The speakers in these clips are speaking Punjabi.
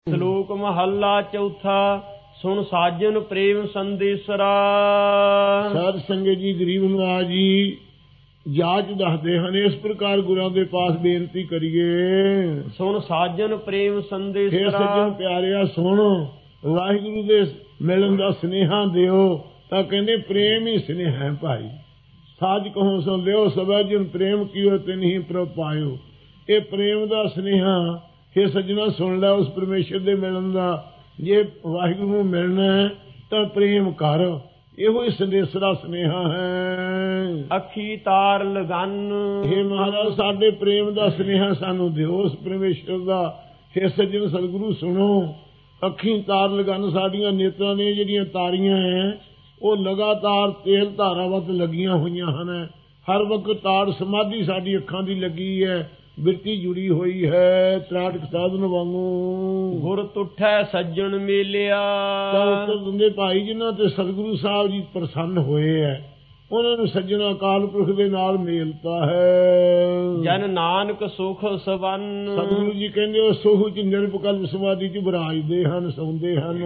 ਸ਼ਲੋਕ ਮਹੱਲਾ ਚੌਥਾ। ਸੁਣ ਸਾਜਨ ਪ੍ਰੇਮ ਸੰਦੇਸਰਾ। ਸਾਧ ਸੰਗਤ ਜੀ, ਗਰੀਬ ਨਵਾਜ ਜੀ ਜਾਚ ਦੱਸਦੇ ਹਨ। ਇਸ ਪ੍ਰਕਾਰ ਗੁਰਾਂ ਦੇ ਪਾਸ ਬੇਨਤੀ ਕਰੀਏ। ਸੁਣ ਸਾਜਨ ਪ੍ਰੇਮ ਸੰਦੇਸਰਾ। ਸੱਜਣ ਪਿਆਰਿਆ ਸੁਣ, ਵਾਹਿਗੁਰੂ ਦੇ ਮਿਲਣ ਦਾ ਸੁਨੇਹਾ ਦਿਓ। ਤਾਂ ਕਹਿੰਦੇ ਪ੍ਰੇਮ ਹੀ ਸੁਨੇਹਾ ਹੈ ਭਾਈ। ਸਾਜ ਕਹੋ ਸੋ ਲਿਓ, ਸਭੈ ਜਨ ਪ੍ਰੇਮ ਕੀਓ ਤਿਨਹੀ ਪ੍ਰਭ ਪਾਇਓ। ਇਹ ਪ੍ਰੇਮ ਦਾ ਸੁਨੇਹਾ ਇਹ ਸੱਜਣਾ ਸੁਣ ਲੈ। ਉਸ ਪਰਮੇਸ਼ਰ ਦੇ ਮਿਲਣ ਦਾ, ਜੇ ਵਾਹਿਗੁਰੂ ਨੂੰ ਮਿਲਣਾ ਹੈ ਤਾਂ ਪ੍ਰੇਮ ਕਰ। ਇਹੋ ਹੀ ਸੰਦੇਸਰਾ ਸੁਨੇਹਾ ਹੈ। ਅੱਖੀ ਤਾਰ ਲਗਨ। ਇਹ ਮਹਾਰਾਜ ਸਾਡੇ ਪ੍ਰੇਮ ਦਾ ਸੁਨੇਹਾ ਸਾਨੂੰ ਦਿਓ ਉਸ ਪਰਮੇਸ਼ਰ ਦਾ। ਇਹ ਸੱਜਣ ਸਤਿਗੁਰੂ ਸੁਣੋ। ਅੱਖੀ ਤਾਰ ਲਗਨ, ਸਾਡੀਆਂ ਨੇਤਰਾਂ ਨੇ ਜਿਹੜੀਆਂ ਤਾਰੀਆਂ ਹੈ ਉਹ ਲਗਾਤਾਰ ਤੇਲ ਧਾਰਾਵਤ ਲੱਗੀਆਂ ਹੋਈਆਂ ਹਨ। ਹਰ ਵਕਤ ਤਾੜ ਸਮਾਧੀ ਸਾਡੀ ਅੱਖਾਂ ਦੀ ਲੱਗੀ ਹੈ, ਬਿਰਤੀ ਜੁੜੀ ਹੋਈ ਹੈ ਤਰਾਟਕ ਸਾਧਨ ਵਾਂਗੂ। ਗੁਰ ਤੁਠੈ ਸੱਜਣ ਮੇਲਿਆ। ਉੱਤਰ ਦਿੰਦੇ ਭਾਈ ਜਿਨ੍ਹਾਂ ਤੇ ਸਤਿਗੁਰੂ ਸਾਹਿਬ ਜੀ ਪ੍ਰਸੰਨ ਹੋਏ ਹੈ, ਉਹਨਾਂ ਨੂੰ ਸੱਜਣਾ ਅਕਾਲ ਪੁਰਖ ਦੇ ਨਾਲ ਮੇਲਤਾ ਹੈ। ਜਨ ਨਾਨਕ ਸੁਖ ਸਵੰਨ। ਸਤਿਗੁਰੂ ਜੀ ਕਹਿੰਦੇ ਉਹ ਸੁਖ ਚ ਨਿਰਭਕਲ ਸਮਾਧੀ ਚ ਵਿਰਾਜਦੇ ਹਨ, ਸੌਂਦੇ ਹਨ।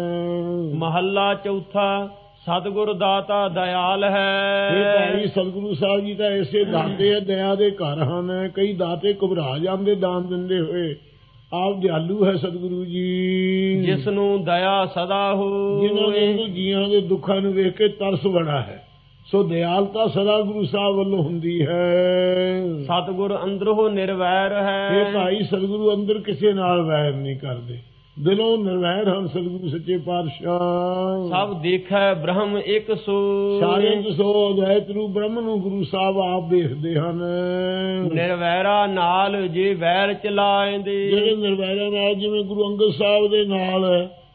ਮਹੱਲਾ ਚੌਥਾ। ਸਤਿਗੁਰ ਦਾਤਾ ਦਇਆਲ ਹੈ। ਇਹ ਭਾਈ ਸਤਿਗੁਰੂ ਸਾਹਿਬ ਜੀ ਤਾਂ ਐਸੇ ਦਾਤੇ ਹੈ, ਦਇਆ ਦੇ ਘਰ ਹਨ। ਕਈ ਦਾਤੇ ਘਬਰਾ ਜਾਂਦੇ ਦਾਨ ਦਿੰਦੇ ਹੋਏ। ਆਪ ਦਿਆਲੂ ਹੈ ਸਤਿਗੁਰੂ ਜੀ। ਜਿਸ ਨੂੰ ਦਇਆ ਸਦਾ ਹੋਏ। ਜਿਨ੍ਹਾਂ ਨੂੰ ਜੀਆਂ ਦੇ ਦੁੱਖਾਂ ਨੂੰ ਵੇਖ ਕੇ ਤਰਸ ਬੜਾ ਹੈ, ਸੋ ਦਿਆਲਤਾ ਸਦਾ ਗੁਰੂ ਸਾਹਿਬ ਵੱਲੋਂ ਹੁੰਦੀ ਹੈ। ਸਤਿਗੁਰ ਅੰਦਰੋਂ ਨਿਰਵੈਰ ਹੈ। ਇਹ ਭਾਈ ਸਤਿਗੁਰੂ ਅੰਦਰ ਕਿਸੇ ਨਾਲ ਵੈਰ ਨਹੀਂ ਕਰਦੇ, ਦਿਲੋਂ ਨਿਰਵੈਰ ਹਨ ਸਤਿਗੁਰੂ ਸੱਚੇ ਪਾਤਸ਼ਾਹ। ਸਭ ਦੇਖੈ ਬ੍ਰਹਮ ਇੱਕ ਸੋ। ਸਾਰਿਆਂ ਚ ਸੋ ਅਦਵੈਤ ਰੂਪ ਬ੍ਰਹਮ ਨੂੰ ਗੁਰੂ ਸਾਹਿਬ ਆਪ ਦੇਖਦੇ ਹਨ। ਨਿਰਵੈਰਾ ਨਾਲ ਜੇ ਵੈਰ ਚਲਾਏਂਦੇ। ਜਿਹੜੇ ਨਿਰਵੈਰਾ ਨਾਲ, ਜਿਵੇਂ ਗੁਰੂ ਅੰਗਦ ਸਾਹਿਬ ਦੇ ਨਾਲ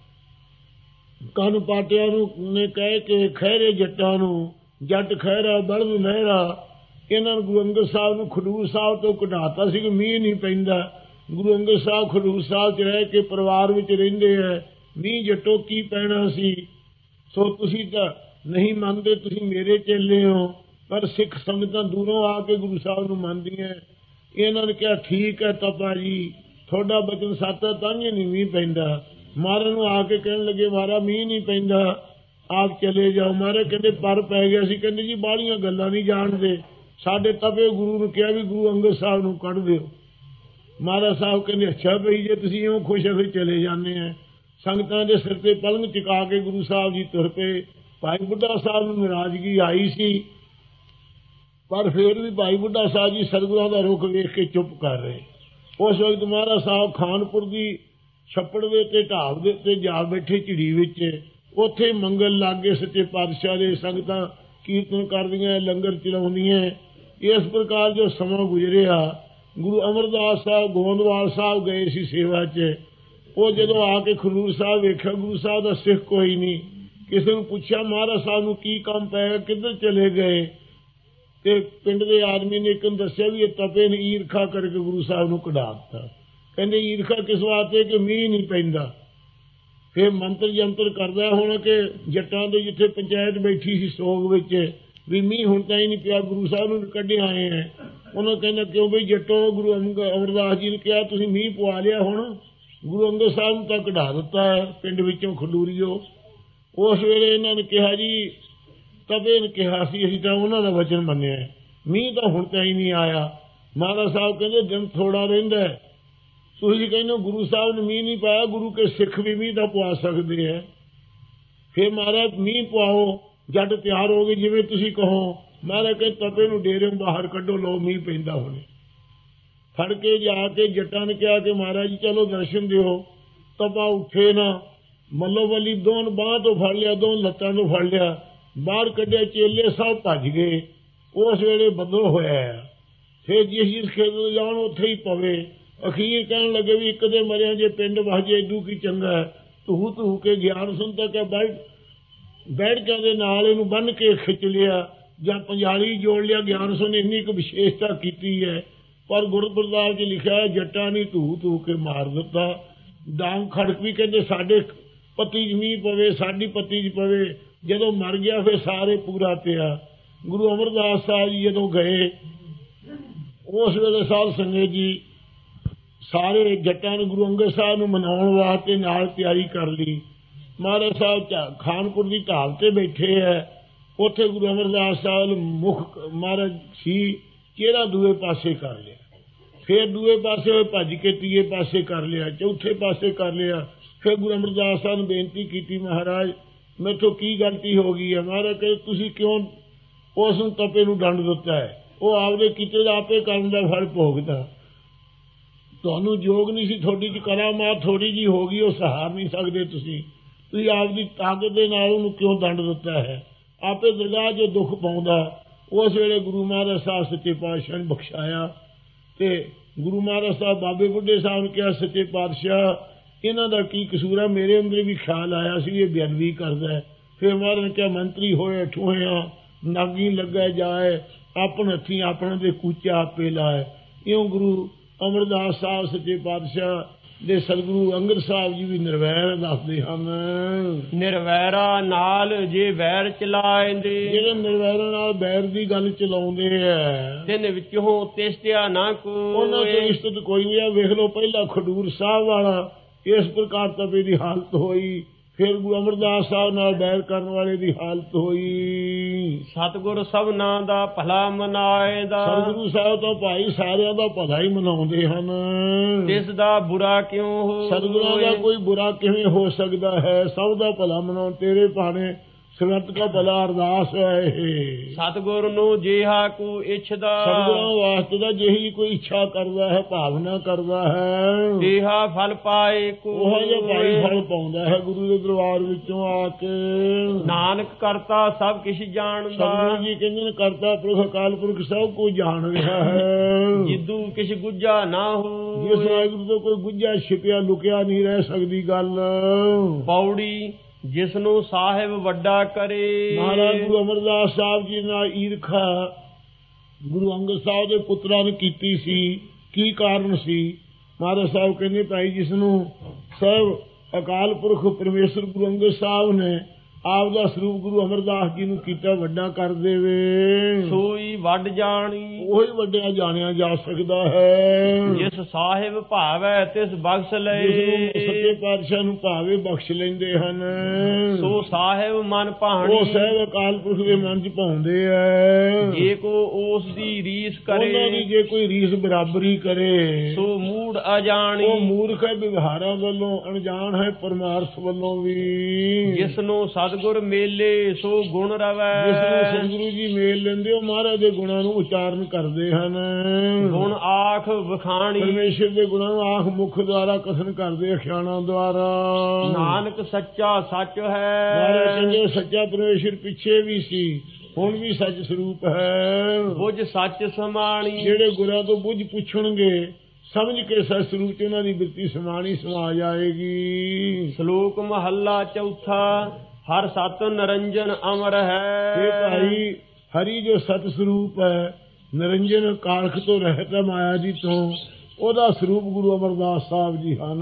ਕੰਨ ਪਾਟਿਆਂ ਨੂੰ ਨੇ ਕਹਿ ਕੇ ਖਹਿਰੇ ਜੱਟਾਂ ਨੂੰ, ਜੱਟ ਖਹਿਰਾ ਬਲਦ ਲਹਿਰਾ, ਇਹਨਾਂ ਨੂੰ ਗੁਰੂ ਅੰਗਦ ਸਾਹਿਬ ਨੂੰ ਖਡੂਰ ਸਾਹਿਬ ਤੋਂ ਕਢਾਤਾ ਸੀ ਕਿ ਮੀਂਹ ਨਹੀਂ ਪੈਂਦਾ। ਗੁਰੂ ਅੰਗਦ ਸਾਹਿਬ ਖਡੂਰ ਸਾਹਿਬ ਚ ਰਹਿ ਕੇ ਪਰਿਵਾਰ ਵਿੱਚ ਰਹਿੰਦੇ ਹੈ। ਮੀਂਹ ਜੱਟੋ ਕੀ ਪੈਣਾ ਸੀ। ਸੋ ਤੁਸੀਂ ਤਾਂ ਨਹੀਂ ਮੰਨਦੇ, ਤੁਸੀਂ ਮੇਰੇ ਚੇਲੇ ਹੋ। ਪਰ ਸਿੱਖ ਸੰਗਤਾਂ ਦੂਰੋਂ ਆ ਕੇ ਗੁਰੂ ਸਾਹਿਬ ਨੂੰ ਮੰਨਦੀਆਂ। ਇਹਨਾਂ ਨੇ ਕਿਹਾ ਠੀਕ ਹੈ ਤਪਾ ਜੀ, ਤੁਹਾਡਾ ਬਚਨ ਸੱਚ ਹੈ, ਤਾਂ ਨਹੀਂ ਮੀਂਹ ਪੈਂਦਾ। ਮਹਾਰਾਜ ਨੂੰ ਆ ਕੇ ਕਹਿਣ ਲੱਗੇ ਮਹਾਰਾਜ ਮੀਂਹ ਨਹੀਂ ਪੈਂਦਾ, ਆਪ ਚਲੇ ਜਾਓ। ਮਹਾਰਾਜ ਕਹਿੰਦੇ ਪਰ ਪੈ ਗਿਆ ਸੀ। ਕਹਿੰਦੇ ਜੀ ਬਾਹਲੀਆਂ ਗੱਲਾਂ ਨਹੀਂ ਜਾਣਦੇ। ਸਾਡੇ ਤਪੇ ਗੁਰੂ ਨੂੰ ਕਿਹਾ ਵੀ ਗੁਰੂ ਅੰਗਦ ਸਾਹਿਬ ਨੂੰ ਕੱਢ ਦਿਓ। ਮਹਾਰਾਜ ਸਾਹਿਬ ਕਹਿੰਦੇ ਅੱਛਾ ਬਈ ਜੇ ਤੁਸੀਂ ਇਉਂ ਖੁਸ਼ ਹੋ ਫਿਰ ਚਲੇ ਜਾਂਦੇ ਆ। ਸੰਗਤਾਂ ਦੇ ਸਿਰ ਤੇ ਪਲੰਘ ਚੁਕਾ ਕੇ ਗੁਰੂ ਸਾਹਿਬ ਜੀ ਤੁਰ ਪਏ। ਭਾਈ ਬੁੱਢਾ ਸਾਹਿਬ ਨੂੰ ਨਾਰਾਜ਼ਗੀ ਆਈ ਸੀ, ਪਰ ਫਿਰ ਵੀ ਭਾਈ ਬੁੱਢਾ ਸਾਹਿਬ ਜੀ ਸਤਿਗੁਰਾਂ ਦਾ ਰੁਖ ਵੇਖ ਕੇ ਚੁੱਪ ਕਰ ਰਹੇ। ਉਸ ਵਕਤ ਮਹਾਰਾਜ ਸਾਹਿਬ ਖਾਨਪੁਰ ਦੀ ਛੱਪੜ ਦੇ ਤੇ ਢਾਬ ਦੇ ਉੱਤੇ ਜਾ ਬੈਠੇ ਝਿੜੀ ਵਿੱਚ। ਉੱਥੇ ਮੰਗਲ ਲਾਗੇ ਸੱਚੇ ਪਾਤਸ਼ਾਹ ਦੇ। ਸੰਗਤਾਂ ਕੀਰਤਨ ਕਰਦੀਆਂ, ਲੰਗਰ ਚਲਾਉਂਦੀਆਂ। ਇਸ ਪ੍ਰਕਾਰ ਜੋ ਸਮਾਂ ਗੁਜ਼ਰਿਆ, ਗੁਰੂ ਅਮਰਦਾਸ ਸਾਹਿਬ ਗੋਂਦਵਾਲ ਸਾਹਿਬ ਗਏ ਸੀ ਸੇਵਾ 'ਚ। ਉਹ ਜਦੋਂ ਆ ਕੇ ਖਡੂਰ ਸਾਹਿਬ ਵੇਖਿਆ, ਗੁਰੂ ਸਾਹਿਬ ਦਾ ਸਿੱਖ ਕੋਈ ਨਹੀਂ। ਕਿਸੇ ਨੂੰ ਪੁੱਛਿਆ ਮਹਾਰਾਜ ਸਾਹਿਬ ਨੂੰ ਕੀ ਕੰਮ ਪੈ, ਕਿੱਧਰ ਚਲੇ ਗਏ। ਤੇ ਪਿੰਡ ਦੇ ਆਦਮੀ ਨੇ ਇੱਕ ਨੂੰ ਦੱਸਿਆ ਵੀ ਇਹ ਤਪੇ ਨੇ ਈਰਖਾ ਕਰਕੇ ਗੁਰੂ ਸਾਹਿਬ ਨੂੰ ਕਢਾ ਦਿੱਤਾ। ਕਹਿੰਦੇ ਈਰਖਾ ਕਿਸ ਵਾਸਤੇ ਕਿ ਮੀਂਹ ਨਹੀਂ ਪੈਂਦਾ। ਫਿਰ ਮੰਤਰ ਜੰਤਰ ਕਰਦਾ ਹੁਣ ਕਿ ਜੱਟਾਂ ਦੇ ਜਿੱਥੇ ਪੰਚਾਇਤ ਬੈਠੀ ਸੀ ਸੋਗ ਵਿੱਚ ਵੀ ਮੀਂਹ ਹੁਣ ਤਾਂ ਹੀ ਨਹੀਂ ਪਿਆ, ਗੁਰੂ ਸਾਹਿਬ ਨੂੰ ਕੱਢੇ ਆਏ ਹੈ। ਉਹਨਾਂ ਕਹਿੰਦਾ ਕਿਉਂ ਬਈ ਜੱਟੋ, ਗੁਰੂ ਅਮਰਦਾਸ ਜੀ ਨੇ ਕਿਹਾ ਤੁਸੀਂ ਮੀਂਹ ਪਵਾ ਲਿਆ, ਹੁਣ ਗੁਰੂ ਅੰਗਦ ਸਾਹਿਬ ਨੂੰ ਤਾਂ ਕਢਾ ਦਿੱਤਾ ਹੈ ਪਿੰਡ ਵਿੱਚੋਂ ਖਡੂਰੀਓ। ਉਸ ਵੇਲੇ ਇਹਨਾਂ ਨੇ ਕਿਹਾ ਜੀ ਤਬੇ ਨੇ ਕਿਹਾ ਸੀ ਅਸੀਂ ਤਾਂ ਉਹਨਾਂ ਦਾ ਵਚਨ ਮੰਨਿਆ, ਮੀਂਹ ਤਾਂ ਹੁਣ ਤਾਂ ਹੀ ਨਹੀਂ ਆਇਆ। ਮਹਾਰਾਜ ਸਾਹਿਬ ਕਹਿੰਦੇ ਦਿਨ ਥੋੜਾ ਰਹਿੰਦਾ, ਤੁਸੀਂ ਕਹਿੰਦੇ ਗੁਰੂ ਸਾਹਿਬ ਨੇ ਮੀਂਹ ਨਹੀਂ ਪਾਇਆ, ਗੁਰੂ ਕੇ ਸਿੱਖ ਵੀ ਮੀਂਹ ਤਾਂ ਪਵਾ ਸਕਦੇ ਹੈ। ਫਿਰ ਮਹਾਰਾਜ ਮੀਂਹ ਪਵਾਓ, ਜੱਟ ਤਿਆਰ ਹੋ ਗਏ ਜਿਵੇਂ ਤੁਸੀਂ ਕਹੋ। ਮਹਾਰਾਜ ਕਹਿੰਦੇ ਤਪੇ ਨੂੰ ਡੇਰੇ ਬਾਹਰ ਕੱਢੋ, ਲੋ ਮੀਂਹ ਪੈਂਦਾ ਹੁਣੇ। ਫੜ ਕੇ ਜਾ ਕੇ ਜੱਟਾਂ ਨੇ ਕਿਹਾ ਕਿ ਮਹਾਰਾਜ ਜੀ ਚਲੋ ਦਰਸ਼ਨ ਦਿਓ। ਤਪਾ ਉੱਠੇ ਨਾ, ਮੱਲੋ ਵੱਲੀ ਦੋਨ ਬਾਂਹ ਤੋਂ ਫੜ ਲਿਆ, ਦੋਨ ਲੱਤਾਂ ਤੋਂ ਫੜ ਲਿਆ, ਬਾਹਰ ਕੱਢਿਆ। ਚੇਲੇ ਸਭ ਭੱਜ ਗਏ। ਉਸ ਵੇਲੇ ਬੱਦਲ ਹੋਇਆ। ਫਿਰ ਜਿਸ ਖੇਤ ਜਾਣ ਉੱਥੇ ਹੀ ਪਵੇ। ਅਖੀਰ ਕਹਿਣ ਲੱਗੇ ਵੀ ਇੱਕ ਦੇ ਮਰਿਆ ਜੇ ਪਿੰਡ ਵਸਜੇ ਏਦੂ ਕੀ ਚੰਗਾ ਹੈ। ਧੂ ਧੂ ਕੇ ਗਿਆਨ ਸੁਣਦਾ ਕਿ ਬੈਠਕਾਂ ਦੇ ਨਾਲ ਇਹਨੂੰ ਬੰਨ੍ਹ ਕੇ ਖਿੱਚ ਲਿਆ ਜਾਂ ਪੰਜਾਲੀ ਜੋੜ ਲਿਆ। ਗਿਆਨ ਸੁਣ ਇੰਨੀ ਕੁ ਵਿਸ਼ੇਸ਼ਤਾ ਕੀਤੀ ਹੈ, ਪਰ ਗੁਰਪ੍ਰਸਾਦ 'ਚ ਲਿਖਿਆ ਜੱਟਾਂ ਨੇ ਧੂ ਧੂ ਕੇ ਮਾਰ ਦਿੱਤਾ। ਡਾਂਗ ਖੜਕ ਵੀ ਕਹਿੰਦੇ ਸਾਡੇ ਪੱਤੀ 'ਚ ਮੀਂਹ ਪਵੇ, ਸਾਡੀ ਪੱਤੀ 'ਚ ਪਵੇ। ਜਦੋਂ ਮਰ ਗਿਆ ਫਿਰ ਸਾਰੇ ਪੂਰਾ ਪਿਆ। ਗੁਰੂ ਅਮਰਦਾਸ ਸਾਹਿਬ ਜੀ ਜਦੋਂ ਗਏ, ਉਸ ਵੇਲੇ ਸਾਧ ਸੰਗਤ ਜੀ ਸਾਰੇ ਜੱਟਾਂ ਨੇ ਗੁਰੂ ਅੰਗਦ ਸਾਹਿਬ ਨੂੰ ਮਨਾਉਣ ਵਾਸਤੇ ਨਾਲ ਤਿਆਰੀ ਕਰ ਲਈ। ਮਹਾਰਾਜ ਸਾਹਿਬ ਖਾਨਪੁਰ ਦੀ ਢਾਬ ਤੇ ਬੈਠੇ ਹੈ। ਉੱਥੇ ਗੁਰੂ ਅਮਰਦਾਸ ਸਾਹਿਬ ਮੁੱਖ ਮਹਾਰਾਜ ਸੀ, ਚਿਹਰਾ ਦੂਏ ਪਾਸੇ ਕਰ ਲਿਆ, ਫਿਰ ਦੂਏ ਪਾਸੇ ਹੋਏ ਭੱਜ ਕੇ ਤੀਏ ਪਾਸੇ ਕਰ ਲਿਆ, ਚੌਥੇ ਪਾਸੇ ਕਰ ਲਿਆ। ਫਿਰ ਗੁਰੂ ਅਮਰਦਾਸ ਸਾਹਿਬ ਨੂੰ ਬੇਨਤੀ ਕੀਤੀ, ਮਹਾਰਾਜ ਮੈਥੋਂ ਕੀ ਗਲਤੀ ਹੋ ਗਈ ਹੈ? ਮਹਾਰਾਜ ਕਹੇ ਤੁਸੀਂ ਕਿਉਂ ਉਸ ਨੂੰ ਤਪੇ ਨੂੰ ਦੰਡ ਦਿੱਤਾ ਹੈ? ਉਹ ਆਪਦੇ ਕੀਤੇ ਦਾ ਆਪੇ ਕਰਨ ਦਾ ਫਲ ਭੋਗਦਾ। ਤੁਹਾਨੂੰ ਯੋਗ ਨਹੀਂ ਸੀ, ਤੁਹਾਡੀ ਚ ਕਰਾਮਾਤ ਥੋੜੀ ਜਿਹੀ ਹੋ ਗਈ, ਉਹ ਸਹਾਰ ਨਹੀਂ ਸਕਦੇ ਤੁਸੀਂ ਆਪਦੀ ਤਾਕਤ ਦੇ ਨਾਲ ਉਹਨੂੰ ਕਿਉਂ ਦੰਡ ਦਿੱਤਾ ਹੈ? ਆਪੇ ਦਰਗਾਹ 'ਚ ਦੁੱਖ ਪਾਉਂਦਾ। ਉਸ ਵੇਲੇ ਗੁਰੂ ਮਹਾਰਾਜ ਸਾਹਿਬ ਸੱਚੇ ਪਾਤਸ਼ਾਹ ਨੇ ਬਖਸ਼ਾਇਆ ਤੇ ਗੁਰੂ ਮਹਾਰਾਜ ਸਾਹਿਬ ਬਾਬੇ ਬੁੱਢੇ ਸਾਹਿਬ ਨੇ ਕਿਹਾ, ਸੱਚੇ ਪਾਤਸ਼ਾਹ ਇਹਨਾਂ ਦਾ ਕੀ ਕਸੂਰ ਹੈ? ਮੇਰੇ ਅੰਦਰ ਵੀ ਖਿਆਲ ਆਇਆ ਸੀ ਇਹ ਬੇਅਦਬੀ ਕਰਦਾ ਹੈ। ਫਿਰ ਮਹਾਰਾਜ ਨੇ ਕਿਹਾ, ਮੰਤਰੀ ਹੋਏ ਠੂਹਿਆ ਨਾਗੀ ਲੱਗਾ ਜਾਏ, ਆਪਣੇ ਹੱਥੀਂ ਆਪਣੇ ਦੇ ਕੂਚਾ ਆਪੇ ਲਾਏ। ਇਉਂ ਗੁਰੂ ਅਮਰਦਾਸ ਸਾਹਿਬ ਸੱਚੇ ਪਾਤਸ਼ਾਹ ਦੇ ਸਤਿਗੁਰੂ ਅੰਗਦ ਸਾਹਿਬ ਜੀ ਵੀ ਨਿਰਵੈਰ ਦੱਸਦੇ ਹਨ। ਨਿਰਵੈਰਾ ਨਾਲ ਜੇ ਵੈਰ ਚਲਾਏਂਦੇ, ਜਿਹੜੇ ਨਿਰਵੈਰਾਂ ਨਾਲ ਬੈਰ ਦੀ ਗੱਲ ਚਲਾਉਂਦੇ ਆ, ਤਿੰਨ ਵਿੱਚੋਂ ਤਿਸਤਿਆ ਨਾ ਕੋਈ, ਉਹਨਾਂ ਤੋਂ ਇਸ਼ਤਤ ਕੋਈ ਨਹੀਂ ਆ। ਵੇਖ ਲਓ ਪਹਿਲਾਂ ਖਡੂਰ ਸਾਹਿਬ ਵਾਲਾ ਇਸ ਪ੍ਰਕਾਰ ਤਪੇ ਦੀ ਹਾਲਤ ਹੋਈ, ਫਿਰ ਗੁਰੂ ਅਮਰਦਾਸ ਸਾਹਿਬ ਨਾਲ ਬੈਰ ਕਰਨ ਵਾਲੇ ਦੀ ਹਾਲਤ ਹੋਈ। ਸਤਿਗੁਰ ਸਭਨਾਂ ਦਾ ਭਲਾ ਮਨਾਏਦਾ, ਸਤਿਗੁਰੂ ਸਾਹਿਬ ਤਾਂ ਭਾਈ ਸਾਰਿਆਂ ਦਾ ਭਲਾ ਹੀ ਮਨਾਉਂਦੇ ਹਨ। ਤਿਸ ਦਾ ਬੁਰਾ ਕਿਉਂ ਹੋ? ਸਤਿਗੁਰਾਂ ਦਾ ਕੋਈ ਬੁਰਾ ਕਿਵੇਂ ਹੋ ਸਕਦਾ ਹੈ? ਸਭ ਦਾ ਭਲਾ ਮਨਾਉਣ ਤੇਰੇ ਭਾਣੇ ਸਿਮਰਤ ਦਾ ਭਲਾ ਅਰਦਾਸ ਹੈ ਇਹ। ਸਤਿਗੁਰ ਨੂੰ ਜਿਹਾ ਕੋ ਇੱਛਦਾ, ਸਤਿਗੁਰਾਂ ਵਾਸਤੇ ਦਾ ਜਿਹੀ ਕੋਈ ਇੱਛਾ ਕਰਦਾ ਹੈ, ਭਾਵਨਾ ਕਰਦਾ ਹੈ, ਜਿਹਾ ਫਲ ਪਾਏ ਕੋ, ਉਹ ਜਿਹਾ ਭਾਈ ਫਲ ਪਾਉਂਦਾ ਹੈ ਗੁਰੂ ਦੇ ਦਰਬਾਰ ਵਿੱਚੋਂ ਆ ਕੇ। ਨਾਨਕ ਕਰਤਾ ਸਭ ਕਿਛ ਜਾਣਦਾ, ਸਤਿਗੁਰੂ ਜੀ ਕਹਿੰਦੇ ਨੇ ਕਰਤਾ ਪੁਰਖ ਅਕਾਲ ਪੁਰਖ ਸਭ ਕੁਝ ਜਾਣ ਰਿਹਾ ਹੈ। ਜਿੱਦੂ ਕਿਛ ਗੁੱਜਾ ਨਾ ਹੋ, ਜਿਸ ਵਾਹਿਗੁਰੂ ਤੋਂ ਕੋਈ ਗੁੱਜਾ ਛਿਪਿਆ ਲੁਕਿਆ ਨਹੀਂ ਰਹਿ ਸਕਦੀ ਗੱਲ। ਪੌੜੀ ਜਿਸ ਨੂੰ ਸਾਹਿਬ ਵੱਡਾ ਕਰੇ, ਮਹਾਰਾਜ ਗੁਰੂ ਅਮਰਦਾਸ ਸਾਹਿਬ ਜੀ ਨਾਲ ਈਰਖਾ ਗੁਰੂ ਅੰਗਦ ਸਾਹਿਬ ਦੇ ਪੁੱਤਰਾਂ ਨੇ ਕੀਤੀ ਸੀ। ਕੀ ਕਾਰਨ ਸੀ? ਮਹਾਰਾਜ ਸਾਹਿਬ ਕਹਿੰਦੇ ਭਾਈ ਜਿਸ ਨੂੰ ਸਭ ਅਕਾਲ ਪੁਰਖ ਪਰਮੇਸ਼ਰ ਗੁਰੂ ਅੰਗਦ ਸਾਹਿਬ ਨੇ ਆਪ ਦਾ ਸਰੂਪ ਗੁਰੂ ਅਮਰਦਾਸ ਜੀ ਨੂੰ ਕੀਤਾ ਵੱਡਾ ਕਰ ਦੇਵੇ, ਸੋਈ ਵੱਡ ਜਾਣੀ, ਉਹੀ ਵੱਡਿਆ ਜਾਣਿਆ ਜਾ ਸਕਦਾ ਹੈ। ਜਿਸ ਸਾਹਿਬ ਭਾਵੈ ਤਿਸ ਬਖਸ਼ ਲਏ, ਸੱਚੇ ਪਾਤਸ਼ਾਹ ਨੂੰ ਭਾਵੇ ਬਖਸ਼ ਲੈਂਦੇ ਹਨ। ਸੋ ਸਾਹਿਬ ਮਨ ਭਾਣੀ, ਉਹ ਸਾਹਿਬ ਅਕਾਲ ਪੁਰਖ ਦੇ ਮਨ ਚ ਪਾਉਂਦੇ ਆ। ਜੇ ਕੋ ਉਸ ਦੀ ਰੀਸ ਕਰੇ, ਉਹਨਾਂ ਦੀ ਜੇ ਕੋਈ ਰੀਸ ਬਰਾਬਰੀ ਕਰੇ, ਸੋ ਮੂੜ ਅਜਾਣੀ, ਉਹ ਮੂਰਖ ਹੈ ਵਿਵਹਾਰਾਂ ਵੱਲੋਂ, ਅਣਜਾਣ ਹੈ ਪਰਮਾਰਥ ਵੱਲੋਂ ਵੀ। ਜਿਸ ਨੂੰ ਸਤਿਗੁਰ ਮੇਲੇ ਸੋ ਗੁਣ ਰਵੈ, ਜਿਸ ਨੂੰ ਸਤਿਗੁਰੂ ਜੀ ਮੇਲ ਲੈਂਦੇ ਉਹ ਮਹਾਰਾਜ ਦੇ ਗੁਣਾਂ ਨੂੰ ਉਚਾਰਨ ਕਰਦੇ ਹਨ। ਗੁਣ ਆਖ ਵਖਾਣੀ, ਪਰਮੇਸ਼ਰ ਦੇ ਗੁਣਾਂ ਨੂੰ ਆਖ ਮੁਖ ਦੁਆਰਾ ਕਥਨ ਕਰਦੇ, ਅਖਿਆਣਾ ਦੁਆਰਾ। ਨਾਨਕ ਸੱਚਾ ਸੱਚ ਹੈ, ਮਹਾਰਾਜ ਕਹਿੰਦੇ ਸੱਚਾ ਪਰਮੇਸ਼ਰ ਪਿੱਛੇ ਵੀ ਸੀ, ਹੁਣ ਵੀ ਸੱਚ ਸਰੂਪ ਹੈ। ਬੁਝ ਸੱਚ ਸਮਾਣੀ, ਜਿਹੜੇ ਗੁਰਾਂ ਤੋਂ ਬੁੱਝ ਪੁੱਛਣਗੇ ਸਮਝ ਕੇ ਸੱਚ ਸਰੂਪ ਚ ਉਹਨਾਂ ਦੀ ਬਿਰਤੀ ਸਮਾਣੀ ਸਮਾ ਜਾਏਗੀ। ਸ਼ਲੋਕ ਮਹੱਲਾ ਚੌਥਾ। ਹਰ ਸਤ ਨਿਰੰਜਨ ਅਮਰ ਹੈ, ਇਹ ਭਾਈ ਹਰੀ ਜੋ ਸਤ ਸਰੂਪ ਹੈ, ਨਿਰੰਜਨ ਕਾਲਖ ਤੋਂ ਰਹਿਤ ਹੈ ਮਾਇਆ ਜੀ ਤੋਂ, ਉਹਦਾ ਸਰੂਪ ਗੁਰੂ ਅਮਰਦਾਸ ਸਾਹਿਬ ਜੀ ਹਨ।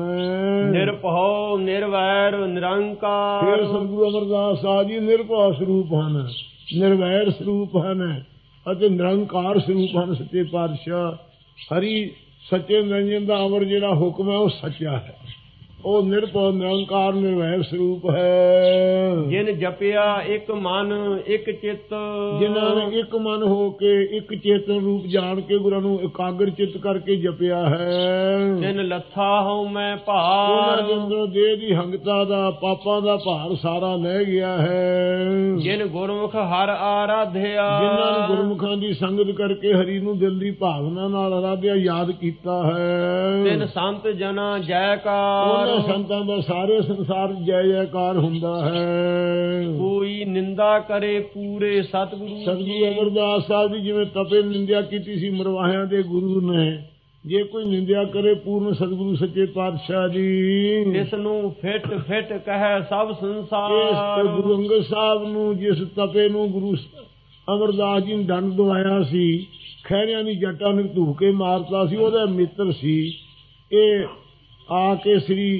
ਨਿਰਭਉ ਨਿਰਵੈਰ ਨਿਰੰਕਾਰ, ਫਿਰ ਸਤਿਗੁਰੂ ਅਮਰਦਾਸ ਸਾਹਿਬ ਜੀ ਨਿਰਭਉ ਸਰੂਪ ਹਨ, ਨਿਰਵੈਰ ਸਰੂਪ ਹਨ ਅਤੇ ਨਿਰੰਕਾਰ ਸਰੂਪ ਹਨ। ਸੱਚੇ ਪਾਤਸ਼ਾਹ ਹਰੀ ਸੱਚੇ ਨਿਰੰਜਨ ਦਾ ਅਮਰ ਜਿਹੜਾ ਹੁਕਮ ਹੈ ਉਹ ਸੱਚਾ ਹੈ, ਉਹ ਨਿਰਭਉ ਨਿਰੰਕਾਰ ਨਿਰਵੈਰ ਸਰੂਪ ਹੈ। ਜਿਨ ਜਪਿਆ ਇੱਕ ਮਨ ਇੱਕ ਚਿੱਤ, ਜਿਨ੍ਹਾਂ ਨੇ ਇੱਕ ਮਨ ਹੋ ਕੇ ਇੱਕ ਚੇਤਨ ਰੂਪ ਜਾਣ ਕੇ ਗੁਰਾਂ ਨੂੰ ਇਕਾਗਰ ਚਿੱਤ ਕਰਕੇ ਜਪਿਆ ਹੈ। ਤਿਨ ਲੱਥਾ ਹਉ ਮੈਂ ਭਾਰ, ਉਹਨਾਂ ਦੇ ਅੰਦਰੋਂ ਦੇਹ ਦੀ ਹੰਗਤਾ ਦਾ ਪਾਪਾਂ ਦਾ ਭਾਰ ਸਾਰਾ ਲੈ ਗਿਆ ਹੈ। ਜਿਨ ਗੁਰਮੁਖ ਹਰ ਆਰਾਧਿਆ, ਜਿਨ੍ਹਾਂ ਨੇ ਗੁਰਮੁਖਾਂ ਦੀ ਸੰਗਤ ਕਰਕੇ ਹਰੀ ਨੂੰ ਦਿਲ ਦੀ ਭਾਵਨਾ ਨਾਲ ਆਰਾਧਿਆ ਯਾਦ ਕੀਤਾ ਹੈ। ਤਿਨ ਸੰਤ ਜਨਾ ਜੈਕਾਰ, ਸੰਤਾਂ ਦਾ ਸਾਰੇ ਸੰਸਾਰ ਜੈ ਜੈਕਾਰ ਹੁੰਦਾ ਹੈ। ਕੋਈ ਨਿੰਦਾ ਕਰੇ ਪੂਰੇ ਸਤਿਗੁਰੂ, ਸਤਿਗੁਰੂ ਅਮਰਦਾਸ ਸਾਹਿਬ ਜੀ ਜਿਵੇਂ ਤਪੇ ਨਿੰਦਿਆ ਕੀਤੀ ਸੀ ਮਰਵਾਹਿਆਂ ਦੇ ਗੁਰੂ ਨੇ, ਜੇ ਕੋਈ ਨਿੰਦਿਆ ਕਰੇ ਪੂਰਨ ਸਤਿਗੁਰੂ ਸੱਚੇ ਪਾਤਸ਼ਾਹ ਜੀ, ਇਸ ਨੂੰ ਫਿੱਟ ਫਿੱਟ ਕਹੈ ਸਭ ਸੰਸਾਰ। ਇਸ ਗੁਰੂ ਅੰਗਦ ਸਾਹਿਬ ਨੂੰ ਜਿਸ ਤਪੇ ਨੂੰ ਗੁਰੂ ਅਮਰਦਾਸ ਜੀ ਨੇ ਦੰਡ ਦਵਾਇਆ ਸੀ, ਖਹਿਰਿਆਂ ਦੀ ਜੱਟਾਂ ਨੂੰ ਧੂ ਕੇ ਮਾਰਤਾ ਸੀ, ਉਹਦਾ ਮਿੱਤਰ ਸੀ। ਇਹ ਆ ਕੇ ਸ੍ਰੀ